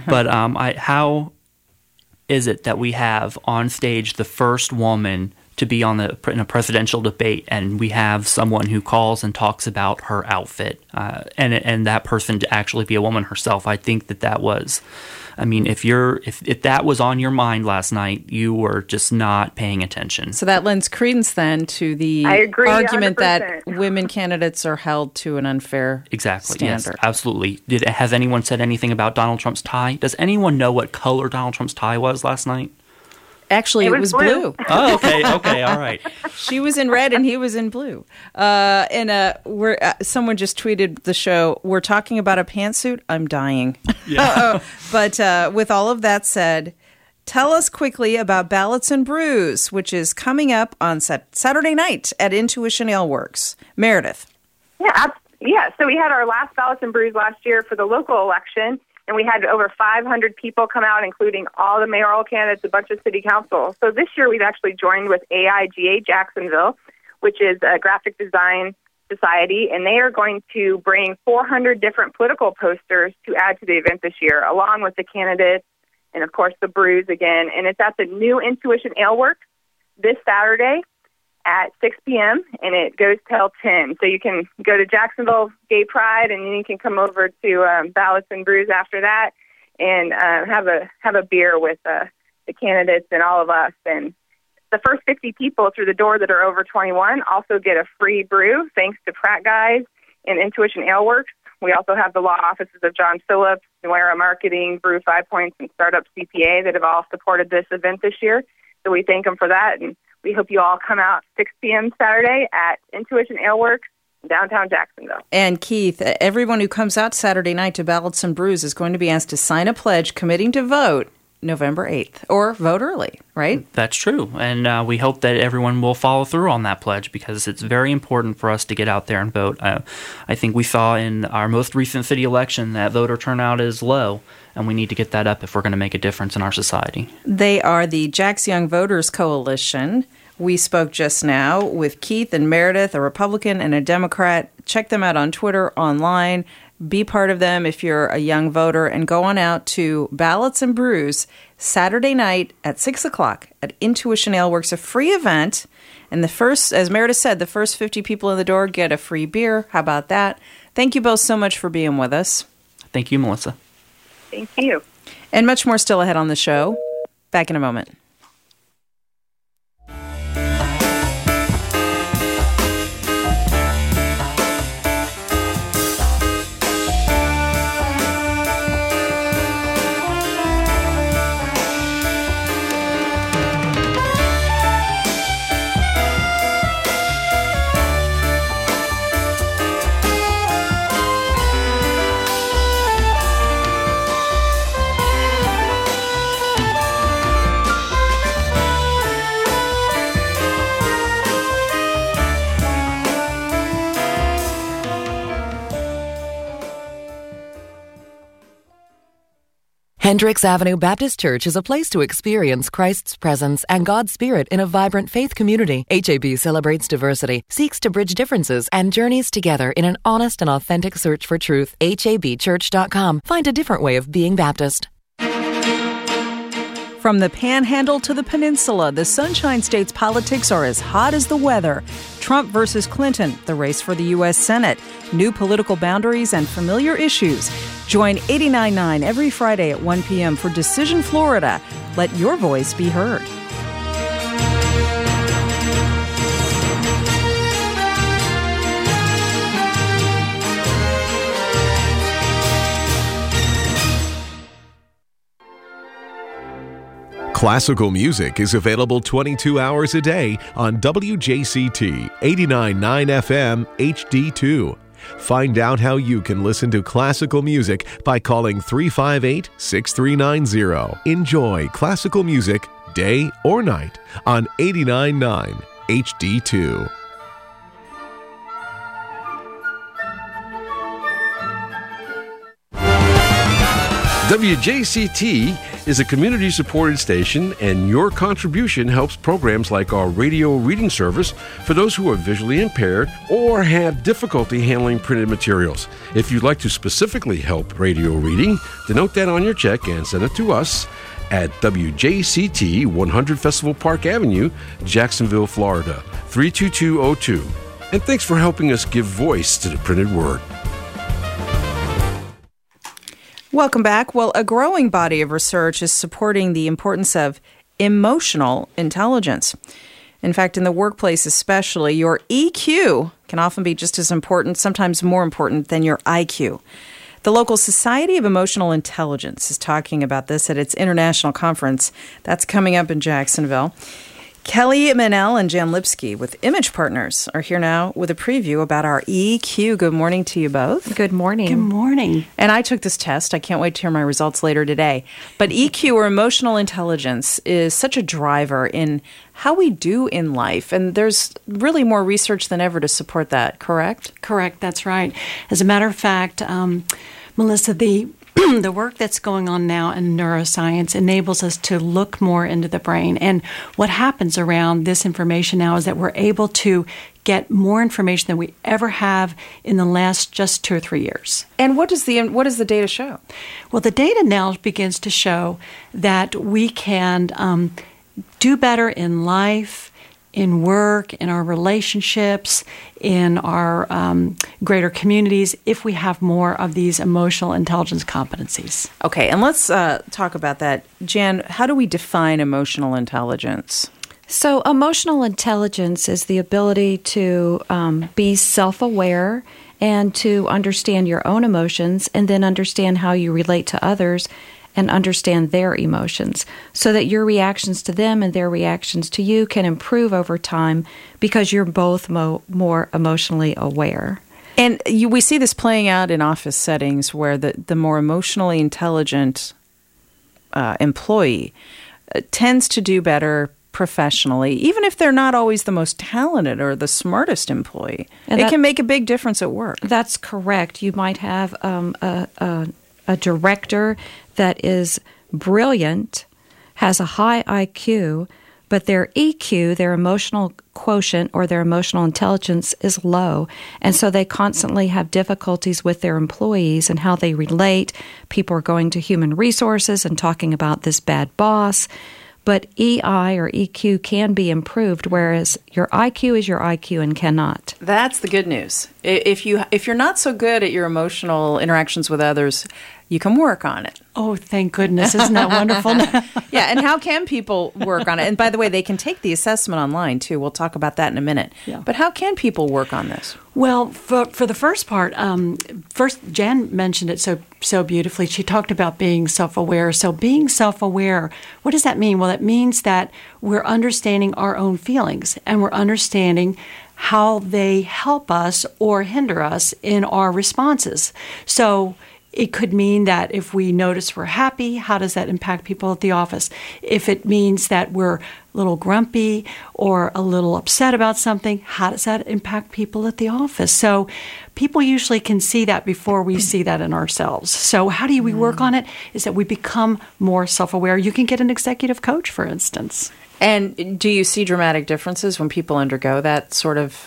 [SPEAKER 3] how is it that we have on stage the first woman to be in a presidential debate, and we have someone who calls and talks about her outfit, and that person to actually be a woman herself? I think that was, if that was on your mind last night, you were just not paying attention.
[SPEAKER 1] So that lends credence then to the argument 100%. That women candidates are held to an unfair standard.
[SPEAKER 3] Yes, absolutely. Has anyone said anything about Donald Trump's tie? Does anyone know what color Donald Trump's tie was last night?
[SPEAKER 1] Actually, it was blue.
[SPEAKER 3] Oh, okay, all right.
[SPEAKER 1] She was in red and he was in blue. Someone just tweeted the show, we're talking about a pantsuit. I'm dying.
[SPEAKER 3] Yeah.
[SPEAKER 1] But with all of that said, tell us quickly about Ballots and Brews, which is coming up on Saturday night at Intuition Ale Works. Meredith.
[SPEAKER 2] Yeah. So we had our last Ballots and Brews last year for the local election. And we had over 500 people come out, including all the mayoral candidates, a bunch of city council. So this year we've actually joined with AIGA Jacksonville, which is a graphic design society, and they are going to bring 400 different political posters to add to the event this year, along with the candidates and, of course, the brews again. And it's at the new Intuition Ale Works this Saturday at 6 p.m., and it goes till 10. So you can go to Jacksonville Gay Pride, and then you can come over to Ballots and Brews after that and have a beer with the candidates and all of us. And the first 50 people through the door that are over 21 also get a free brew, thanks to Pratt Guys and Intuition Ale Works. We also have the law offices of John Phillips, Nuera Marketing, Brew 5 Points, and Startup CPA that have all supported this event this year. So we thank them for that, and we hope you all come out 6 p.m. Saturday at Intuition Ale Works, downtown Jacksonville.
[SPEAKER 1] And Keith, everyone who comes out Saturday night to Ballots and Brews is going to be asked to sign a pledge committing to vote November 8th, or vote early, right?
[SPEAKER 3] That's true. And we hope that everyone will follow through on that pledge, because it's very important for us to get out there and vote. I think we saw in our most recent city election that voter turnout is low, and we need to get that up if we're going to make a difference in our society.
[SPEAKER 1] They are the Jax Young Voters Coalition. We spoke just now with Keith and Meredith, a Republican and a Democrat. Check them out on Twitter, online. Be part of them if you're a young voter, and go on out to Ballots and Brews Saturday night at 6 o'clock at Intuition Ale Works, a free event. And the first, as Meredith said, the first 50 people in the door get a free beer. How about that? Thank you both so much for being with us.
[SPEAKER 3] Thank you, Melissa.
[SPEAKER 2] Thank you.
[SPEAKER 1] And much more still ahead on the show. Back in a moment.
[SPEAKER 13] Hendricks Avenue Baptist Church is a place to experience Christ's presence and God's Spirit in a vibrant faith community. HAB celebrates diversity, seeks to bridge differences, and journeys together in an honest and authentic search for truth. HABchurch.com. Find a different way of being Baptist.
[SPEAKER 1] From the Panhandle to the Peninsula, the Sunshine State's politics are as hot as the weather. Trump versus Clinton, the race for the U.S. Senate, new political boundaries and familiar issues. Join 89.9 every Friday at 1 p.m. for Decision Florida. Let your voice be heard.
[SPEAKER 14] Classical music is available 22 hours a day on WJCT 89.9 FM HD2. Find out how you can listen to classical music by calling 358-6390. Enjoy classical music day or night on 89.9 HD2.
[SPEAKER 15] WJCT is a community-supported station, and your contribution helps programs like our radio reading service for those who are visually impaired or have difficulty handling printed materials. If you'd like to specifically help radio reading, denote that on your check and send it to us at WJCT 100 Festival Park Avenue, Jacksonville, Florida, 32202. And thanks for helping us give voice to the printed word.
[SPEAKER 1] Welcome back. Well, a growing body of research is supporting the importance of emotional intelligence. In fact, in the workplace especially, your EQ can often be just as important, sometimes more important than your IQ. The local Society of Emotional Intelligence is talking about this at its international conference. That's coming up in Jacksonville. Kelly Manel and Jan Lipsky with Image Partners are here now with a preview about our EQ. Good morning to you both.
[SPEAKER 16] Good morning.
[SPEAKER 17] Good morning.
[SPEAKER 1] And I took this test. I can't wait to hear my results later today. But EQ, or emotional intelligence, is such a driver in how we do in life. And there's really more research than ever to support that, correct?
[SPEAKER 17] Correct. That's right. As a matter of fact, Melissa, the work that's going on now in neuroscience enables us to look more into the brain. And what happens around this information now is that we're able to get more information than we ever have in the last just 2 or 3 years.
[SPEAKER 1] And what does the data show?
[SPEAKER 17] Well, the data now begins to show that we can do better in life, in work, in our relationships, in our greater communities, if we have more of these emotional intelligence competencies.
[SPEAKER 1] Okay, and let's talk about that. Jan, how do we define emotional intelligence?
[SPEAKER 16] So emotional intelligence is the ability to be self-aware and to understand your own emotions and then understand how you relate to others and understand their emotions so that your reactions to them and their reactions to you can improve over time because you're both more emotionally aware.
[SPEAKER 1] And we see this playing out in office settings where the more emotionally intelligent employee tends to do better professionally, even if they're not always the most talented or the smartest employee. And it can make a big difference at work.
[SPEAKER 16] That's correct. You might have a director that is brilliant, has a high IQ, but their EQ, their emotional quotient or their emotional intelligence is low. And so they constantly have difficulties with their employees and how they relate. People are going to human resources and talking about this bad boss. But EI or EQ can be improved, whereas your IQ is your IQ and cannot.
[SPEAKER 1] That's the good news. If you're not so good at your emotional interactions with others, you can work on it.
[SPEAKER 17] Oh, thank goodness. Isn't that wonderful?
[SPEAKER 1] Yeah, and how can people work on it? And by the way, they can take the assessment online, too. We'll talk about that in a minute.
[SPEAKER 17] Yeah.
[SPEAKER 1] But how can people work on this?
[SPEAKER 17] Well, for the first part, first Jan mentioned it so beautifully. She talked about being self-aware. So being self-aware, what does that mean? Well, it means that we're understanding our own feelings, and we're understanding how they help us or hinder us in our responses. So it could mean that if we notice we're happy, how does that impact people at the office? If it means that we're a little grumpy or a little upset about something, how does that impact people at the office? So people usually can see that before we see that in ourselves. So how do we work on it? Is that we become more self-aware. You can get an executive coach, for instance.
[SPEAKER 1] And do you see dramatic differences when people undergo that sort of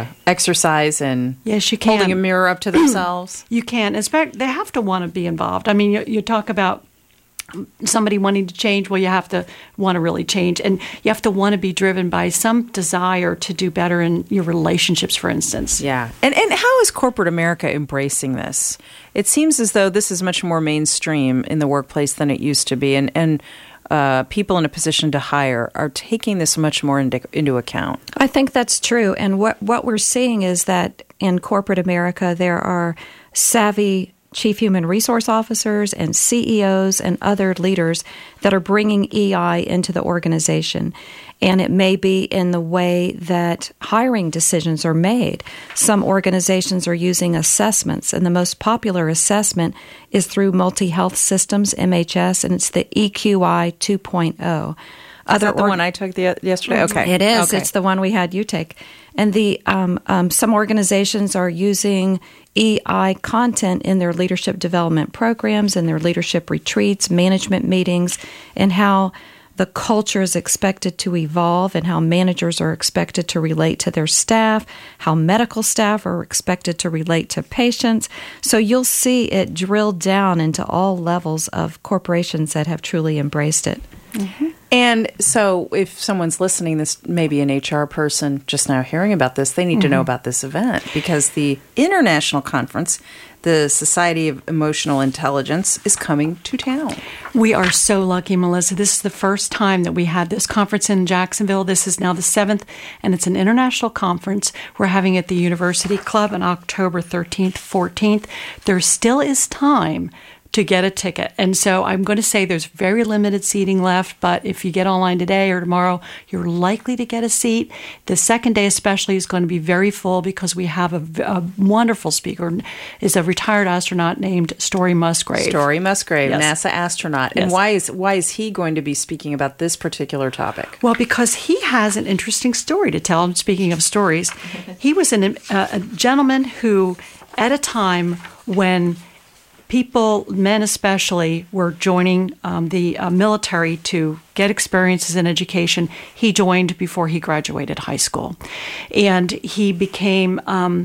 [SPEAKER 1] exercise and
[SPEAKER 17] yes, you can.
[SPEAKER 1] Holding a mirror up to themselves?
[SPEAKER 17] You can. In fact, they have to want to be involved. I mean, you talk about somebody wanting to change. Well, you have to want to really change. And you have to want to be driven by some desire to do better in your relationships, for instance.
[SPEAKER 1] Yeah. And how is corporate America embracing this? It seems as though this is much more mainstream in the workplace than it used to be. And people in a position to hire are taking this much more into account.
[SPEAKER 16] I think that's true. And what we're seeing is that in corporate America, there are savvy chief human resource officers and CEOs and other leaders that are bringing EI into the organization. And it may be in the way that hiring decisions are made. Some organizations are using assessments, and the most popular assessment is through Multi-Health Systems, MHS, and it's the EQI 2.0.
[SPEAKER 1] Is that the one I took yesterday? Okay.
[SPEAKER 16] It is.
[SPEAKER 1] Okay.
[SPEAKER 16] It's the one we had you take. And the some organizations are using EI content in their leadership development programs and their leadership retreats, management meetings, and how the culture is expected to evolve and how managers are expected to relate to their staff, how medical staff are expected to relate to patients. So you'll see it drilled down into all levels of corporations that have truly embraced it.
[SPEAKER 1] Mm-hmm. And so if someone's listening, this may be an HR person just now hearing about this, they need to know about this event because the international conference, the Society of Emotional Intelligence, is coming to town.
[SPEAKER 17] We are so lucky, Melissa. This is the first time that we had this conference in Jacksonville. This is now the 7th, and it's an international conference. We're having it at the University Club on October 13th, 14th. There still is time to get a ticket. And so I'm going to say there's very limited seating left, but if you get online today or tomorrow, you're likely to get a seat. The second day especially is going to be very full because we have a wonderful speaker, is a retired astronaut named Story Musgrave.
[SPEAKER 1] Story Musgrave,
[SPEAKER 17] Yes.
[SPEAKER 1] NASA astronaut. And why is he going to be speaking about this particular topic?
[SPEAKER 17] Well, because he has an interesting story to tell. Speaking of stories, he was a gentleman who, at a time when people, men especially, were joining the military to get experiences in education. He joined before he graduated high school. And he became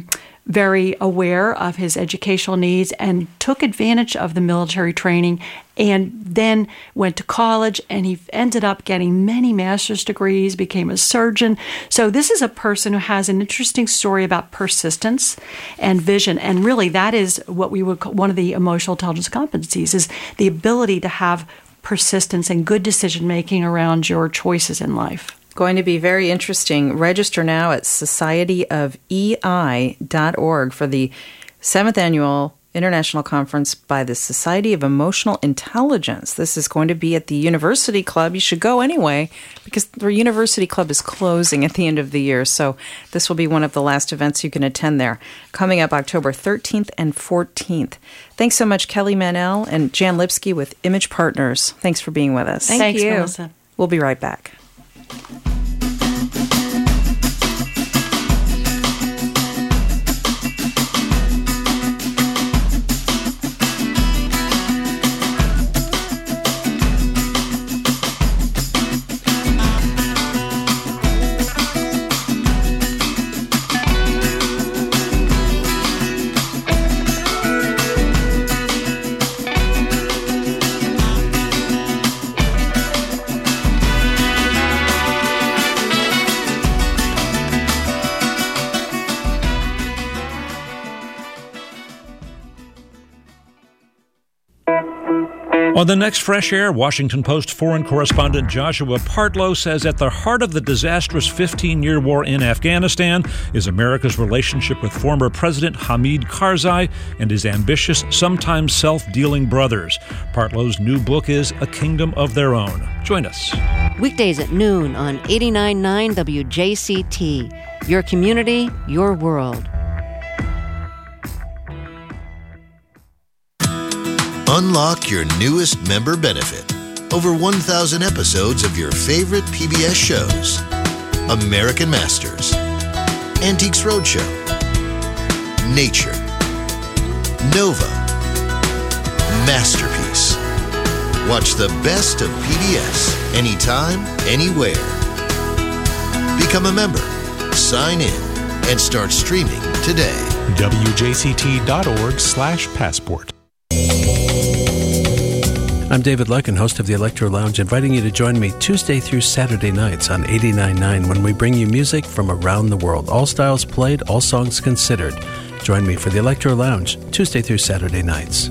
[SPEAKER 17] very aware of his educational needs and took advantage of the military training and then went to college, and he ended up getting many master's degrees, became a surgeon. So this is a person who has an interesting story about persistence and vision. And really that is what we would call one of the emotional intelligence competencies, is the ability to have persistence and good decision-making around your choices in life.
[SPEAKER 1] Going to be very interesting. Register now at societyofei.org for the 7th annual International Conference by the Society of Emotional Intelligence. This is going to be at the University Club. You should go anyway because the University Club is closing at the end of the year. So this will be one of the last events you can attend there. Coming up October 13th and 14th. Thanks so much, Kelly Manel and Jan Lipsky with Image Partners. Thanks for being with us.
[SPEAKER 17] Thanks, Melissa.
[SPEAKER 1] We'll be right back.
[SPEAKER 18] On the next Fresh Air, Washington Post foreign correspondent Joshua Partlow says at the heart of the disastrous 15-year war in Afghanistan is America's relationship with former President Hamid Karzai and his ambitious, sometimes self-dealing brothers. Partlow's new book is A Kingdom of Their Own. Join us.
[SPEAKER 19] Weekdays at noon on 89.9 WJCT. Your community, your world.
[SPEAKER 20] Unlock your newest member benefit. Over 1,000 episodes of your favorite PBS shows. American Masters, Antiques Roadshow, Nature, Nova, Masterpiece. Watch the best of PBS anytime, anywhere. Become a member, sign in, and start streaming today.
[SPEAKER 14] WJCT.org/passport.
[SPEAKER 21] I'm David Lucken, host of the Electro Lounge, inviting you to join me Tuesday through Saturday nights on 89.9 when we bring you music from around the world. All styles played, all songs considered. Join me for the Electro Lounge Tuesday through Saturday nights.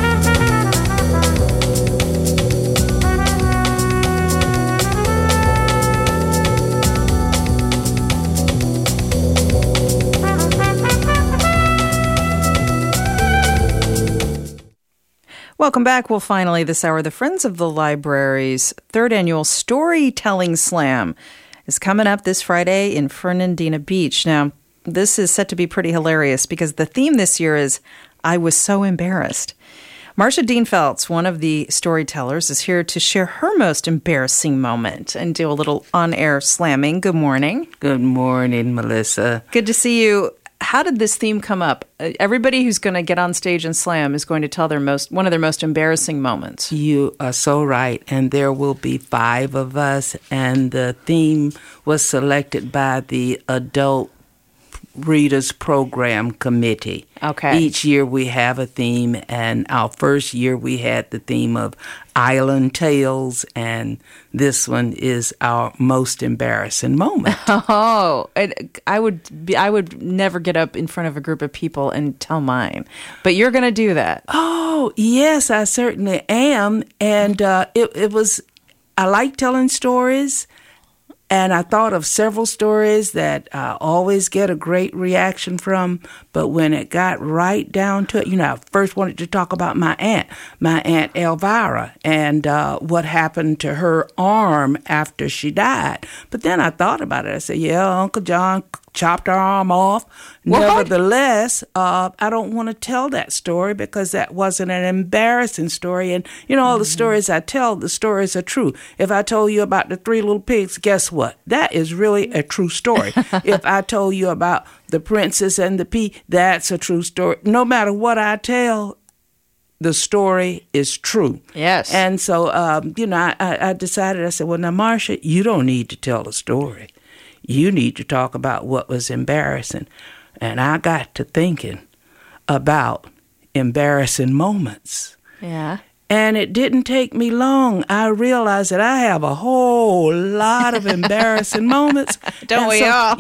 [SPEAKER 1] Welcome back. Well, finally, this hour, the Friends of the Library's third annual Storytelling Slam is coming up this Friday in Fernandina Beach. Now, this is set to be pretty hilarious because the theme this year is I Was So Embarrassed. Marcia Dienfeldts, one of the storytellers, is here to share her most embarrassing moment and do a little on-air slamming. Good morning.
[SPEAKER 22] Good morning, Melissa.
[SPEAKER 1] Good to see you. How did this theme come up? Everybody who's going to get on stage and slam is going to tell one of their most embarrassing moments.
[SPEAKER 22] You are so right. And there will be 5 of us. And the theme was selected by the Adult Readers Program Committee.
[SPEAKER 1] Okay.
[SPEAKER 22] Each year we have a theme. And our first year we had the theme of Island Tales. And this one is our most embarrassing moment.
[SPEAKER 1] Oh, I would never get up in front of a group of people and tell mine, but you're going to do that.
[SPEAKER 22] Oh, yes, I certainly am. And it was, I like telling stories. And I thought of several stories that I always get a great reaction from. But when it got right down to it, I first wanted to talk about my Aunt Elvira, and what happened to her arm after she died. But then I thought about it. I said, yeah, Uncle John chopped her arm off. What? Nevertheless, I don't want to tell that story because that wasn't an embarrassing story. And, all the stories I tell, the stories are true. If I told you about the 3 little pigs, guess what? That is really a true story. If I told you about the princess and the pea, that's a true story. No matter what I tell, the story is true.
[SPEAKER 1] Yes.
[SPEAKER 22] And so, I decided, I said, well, now, Marcia, you don't need to tell a story. You need to talk about what was embarrassing. And I got to thinking about embarrassing moments.
[SPEAKER 1] Yeah.
[SPEAKER 22] And it didn't take me long. I realized that I have a whole lot of embarrassing moments.
[SPEAKER 1] Don't we all?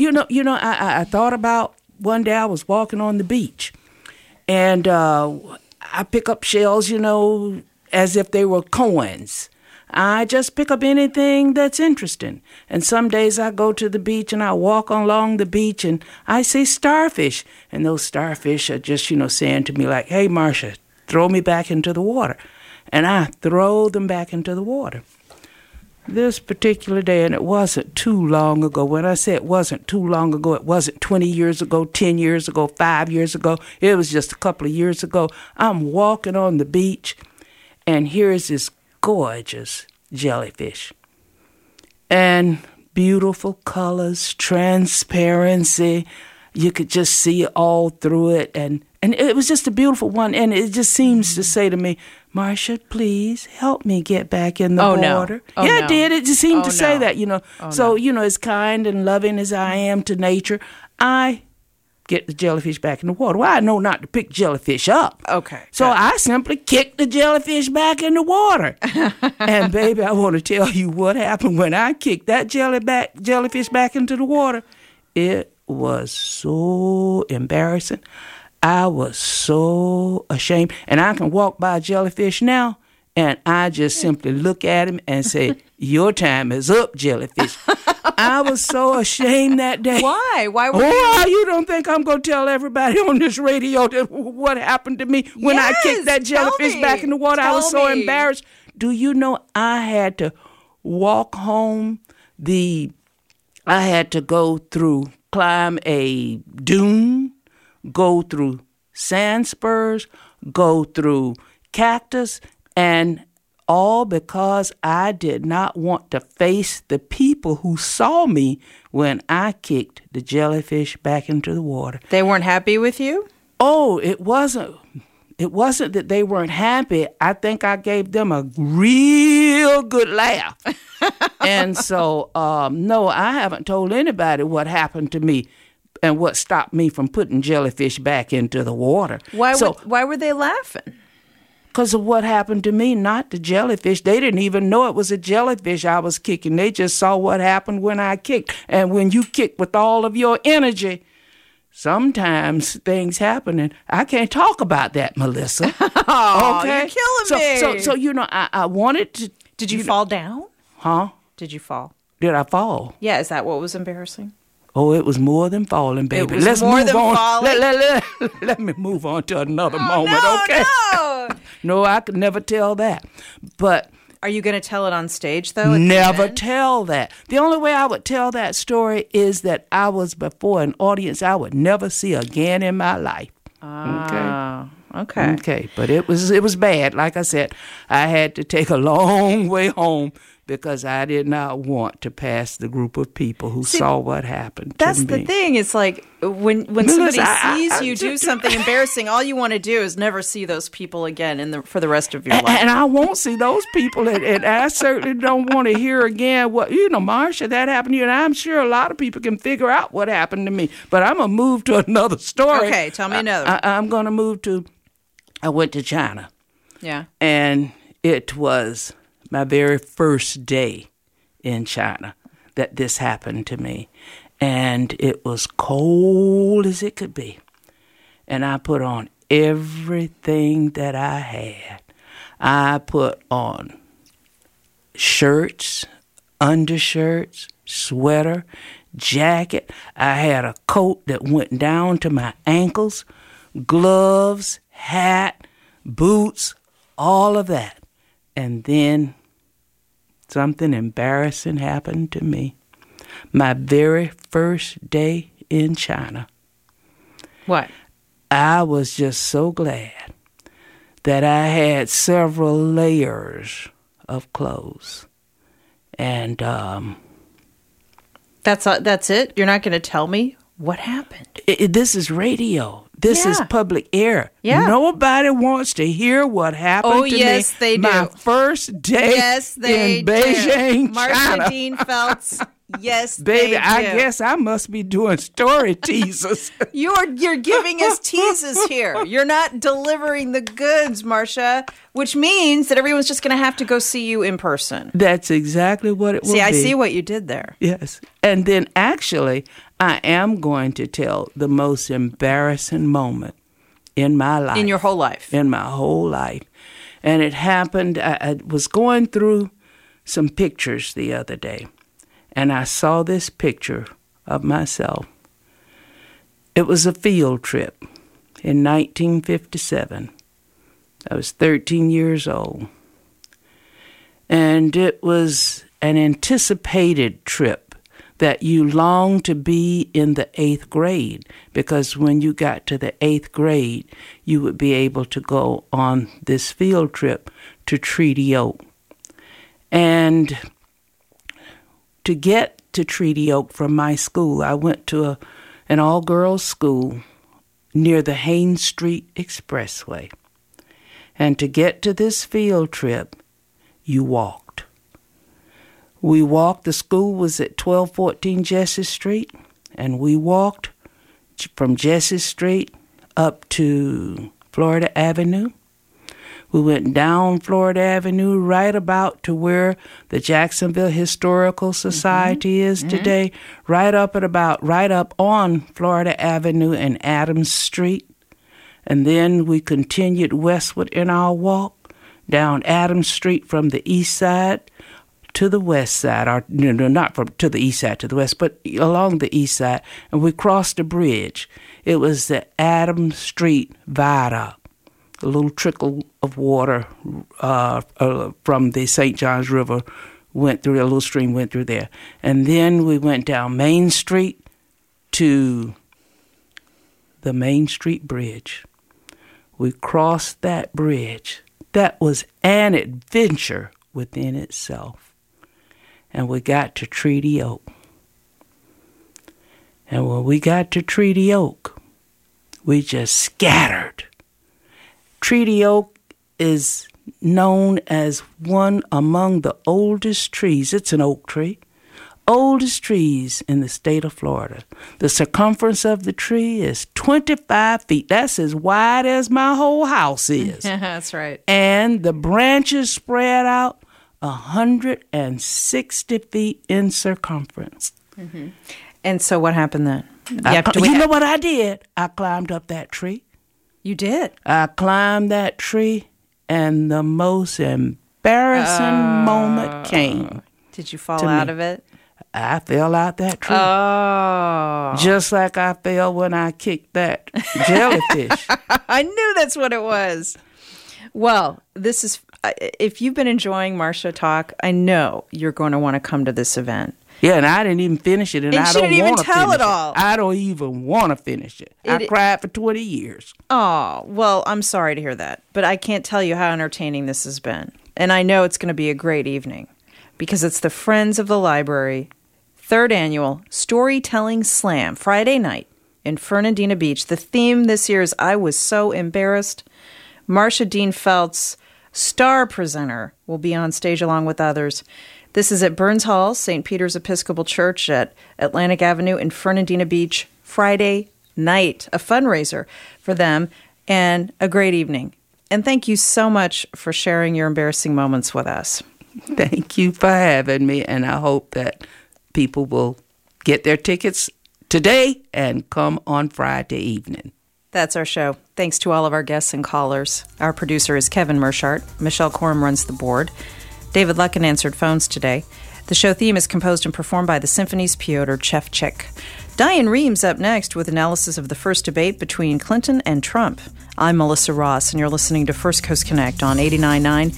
[SPEAKER 22] I thought about one day I was walking on the beach. And I pick up shells, as if they were coins. I just pick up anything that's interesting. And some days I go to the beach and I walk along the beach and I see starfish. And those starfish are just, saying to me like, hey, Marcia, throw me back into the water. And I throw them back into the water. This particular day, and it wasn't too long ago. When I say it wasn't too long ago, it wasn't 20 years ago, 10 years ago, 5 years ago. It was just a couple of years ago. I'm walking on the beach, and here's this gorgeous jellyfish. And beautiful colors, transparency. You could just see all through it. And it was just a beautiful one. And it just seems to say to me, Marcia, please help me get back in the water.
[SPEAKER 1] No.
[SPEAKER 22] It did. It just seemed to say that, as kind and loving as I am to nature, I get the jellyfish back in the water. Well, I know not to pick jellyfish up.
[SPEAKER 1] Okay.
[SPEAKER 22] So I simply kicked the jellyfish back in the water. And, baby, I want to tell you what happened when I kicked that jellyfish back into the water. It was so embarrassing. I was so ashamed. And I can walk by a jellyfish now, And I just simply look at him and say, "Your time is up, jellyfish." I was so ashamed that day.
[SPEAKER 1] Why? Why were
[SPEAKER 22] you don't think I'm going to tell everybody on this radio what happened to me when I kicked that jellyfish back in the water? I was so embarrassed. Do you know I had to walk home? I had to climb a dune, go through sand spurs, go through cactus, and all because I did not want to face the people who saw me when I kicked the jellyfish back into the water.
[SPEAKER 1] They weren't happy with you?
[SPEAKER 22] Oh, it wasn't that they weren't happy. I think I gave them a real good laugh. And so, no, I haven't told anybody what happened to me and what stopped me from putting jellyfish back into the water.
[SPEAKER 1] Why were they laughing?
[SPEAKER 22] Because of what happened to me, not the jellyfish. They didn't even know it was a jellyfish I was kicking. They just saw what happened when I kicked. And when you kick with all of your energy, sometimes things happen. And I can't talk about that, Melissa.
[SPEAKER 1] Oh, okay? You're killing me.
[SPEAKER 22] So you know, I wanted to...
[SPEAKER 1] Did you fall down?
[SPEAKER 22] Huh?
[SPEAKER 1] Did you fall?
[SPEAKER 22] Did I fall?
[SPEAKER 1] Yeah, is that what was embarrassing?
[SPEAKER 22] Oh, it was more than falling, baby.
[SPEAKER 1] Let's more move than
[SPEAKER 22] on.
[SPEAKER 1] Falling.
[SPEAKER 22] Let me move on to another moment, okay?
[SPEAKER 1] No.
[SPEAKER 22] No, I could never tell that. But
[SPEAKER 1] are you going to tell it on stage, though?
[SPEAKER 22] Never tell that. The only way I would tell that story is that I was before an audience I would never see again in my life. Okay. But it was bad. Like I said, I had to take a long way home because I did not want to pass the group of people who saw what happened to me.
[SPEAKER 1] That's the thing. It's like when somebody sees you do something embarrassing, all you want to do is never see those people again for the rest of your life.
[SPEAKER 22] And I won't see those people, and I certainly don't want to hear again what, Marcia, that happened to you. And I'm sure a lot of people can figure out what happened to me. But I'm going to move to another story.
[SPEAKER 1] Okay, tell me another.
[SPEAKER 22] I'm going to move to, I went to China.
[SPEAKER 1] Yeah.
[SPEAKER 22] And it was my very first day in China that this happened to me. And it was cold as it could be. And I put on everything that I had. I put on shirts, undershirts, sweater, jacket. I had a coat that went down to my ankles, gloves, hat, boots, all of that. And then something embarrassing happened to me. My very first day in China.
[SPEAKER 1] What?
[SPEAKER 22] I was just so glad that I had several layers of clothes. And
[SPEAKER 1] that's it? You're not going to tell me what happened?
[SPEAKER 22] This is radio. This is public air.
[SPEAKER 1] Yeah.
[SPEAKER 22] Nobody wants to hear what happened to me.
[SPEAKER 1] Oh, yes, they do.
[SPEAKER 22] My first day in Beijing,
[SPEAKER 1] Marcia
[SPEAKER 22] China.
[SPEAKER 1] Dean Feltz. Yes,
[SPEAKER 22] baby,
[SPEAKER 1] they do.
[SPEAKER 22] I guess I must be doing story teasers.
[SPEAKER 1] You're giving us teases here. You're not delivering the goods, Marcia, which means that everyone's just going to have to go see you in person.
[SPEAKER 22] That's exactly what it will be.
[SPEAKER 1] See, I see what you did there.
[SPEAKER 22] Yes. And then actually, I am going to tell the most embarrassing moment in my life.
[SPEAKER 1] In your whole life.
[SPEAKER 22] In my whole life. And it happened, I was going through some pictures the other day. And I saw this picture of myself. It was a field trip in 1957. I was 13 years old. And it was an anticipated trip that you longed to be in the 8th grade, because when you got to the 8th grade, you would be able to go on this field trip to Treaty Oak. And to get to Treaty Oak from my school, I went to an all-girls school near the Haines Street Expressway. And to get to this field trip, you walked. We walked, the school was at 1214 Jesse Street, and we walked from Jesse Street up to Florida Avenue. We went down Florida Avenue right about to where the Jacksonville Historical Society is today, right up on Florida Avenue and Adams Street. And then we continued westward in our walk, down Adams Street from the east side to the west side, or not from to the east side to the west, but along the east side, and we crossed the bridge. It was the Adams Street Viaduct. A little trickle of water from the St. Johns River went through, a little stream went through there. And then we went down Main Street to the Main Street Bridge. We crossed that bridge. That was an adventure within itself. And we got to Treaty Oak. And when we got to Treaty Oak, we just scattered. Treaty Oak is known as one among the oldest trees. It's an oak tree. Oldest trees in the state of Florida. The circumference of the tree is 25 feet. That's as wide as my whole house is.
[SPEAKER 1] That's right.
[SPEAKER 22] And the branches spread out 160 feet in circumference.
[SPEAKER 1] Mm-hmm. And so what happened then?
[SPEAKER 22] You know what I did? I climbed up that tree.
[SPEAKER 1] You did?
[SPEAKER 22] I climbed that tree, and the most embarrassing moment came.
[SPEAKER 1] Did you fall out of it?
[SPEAKER 22] I fell out that tree.
[SPEAKER 1] Oh.
[SPEAKER 22] Just like I fell when I kicked that jellyfish.
[SPEAKER 1] I knew that's what it was. Well, this is, if you've been enjoying Marsha Talk, I know you're going to want to come to this event.
[SPEAKER 22] Yeah, and I didn't even finish it, and I don't want to finish it.
[SPEAKER 1] She didn't even tell it all.
[SPEAKER 22] I don't even want to finish it. I cried for 20 years.
[SPEAKER 1] Oh, well, I'm sorry to hear that, but I can't tell you how entertaining this has been. And I know it's going to be a great evening because it's the Friends of the Library 3rd Annual Storytelling Slam, Friday night in Fernandina Beach. The theme this year is I Was So Embarrassed. Marsha Dean Feltz, star presenter, will be on stage along with others. This is at Burns Hall, St. Peter's Episcopal Church at Atlantic Avenue in Fernandina Beach, Friday night. A fundraiser for them and a great evening. And thank you so much for sharing your embarrassing moments with us.
[SPEAKER 22] Thank you for having me, and I hope that people will get their tickets today and come on Friday evening.
[SPEAKER 1] That's our show. Thanks to all of our guests and callers. Our producer is Kevin Mershart. Michelle Corum runs the board. David Luckin answered phones today. The show theme is composed and performed by the Symphony's Pyotr Chevchik. Diane Reams up next with analysis of the first debate between Clinton and Trump. I'm Melissa Ross, and you're listening to First Coast Connect on 89.9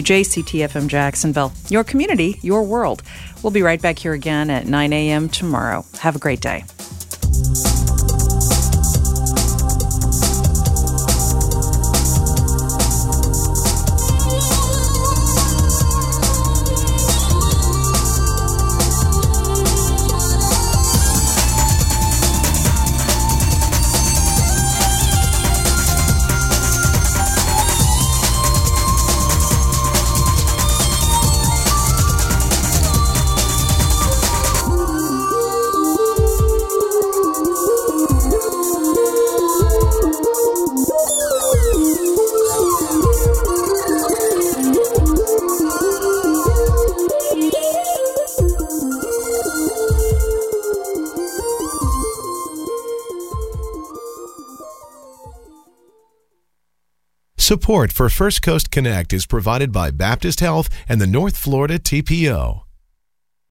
[SPEAKER 1] WJCT-FM Jacksonville. Your community, your world. We'll be right back here again at 9 a.m. tomorrow. Have a great day.
[SPEAKER 14] Support for First Coast Connect is provided by Baptist Health and the North Florida TPO.